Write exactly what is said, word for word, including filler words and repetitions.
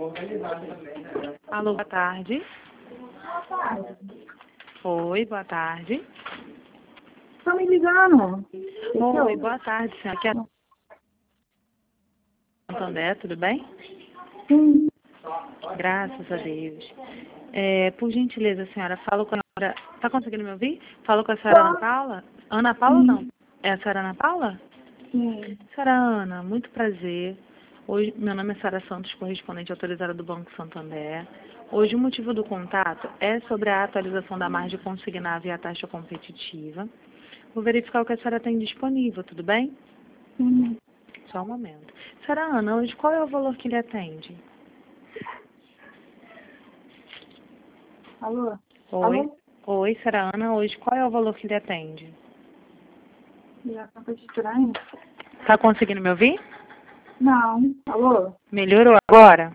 Alô, boa tarde. Oi, boa tarde. Tá me ligando? Oi, boa tarde, senhora. Aqui é a Santander, tudo bem? Sim. Graças a Deus. É, por gentileza, senhora, falo com a senhora... Tá conseguindo me ouvir? Falo com a senhora Ana Paula? Ana Paula ou não? É a senhora Ana Paula? Sim. Senhora Ana, muito prazer. Hoje, meu nome é Sara Santos, correspondente autorizada do Banco Santander. Hoje o motivo do contato é sobre a atualização da margem consignada e a taxa competitiva. Vou verificar o que a senhora tem disponível, tudo bem? Sim. Só um momento. Senhora Ana, hoje qual é o valor que lhe atende? Alô? Oi. Alô? Oi, senhora Ana, hoje qual é o valor que lhe atende? Já tá pra estranho? Tá conseguindo me ouvir? Não. Alô? Melhorou agora?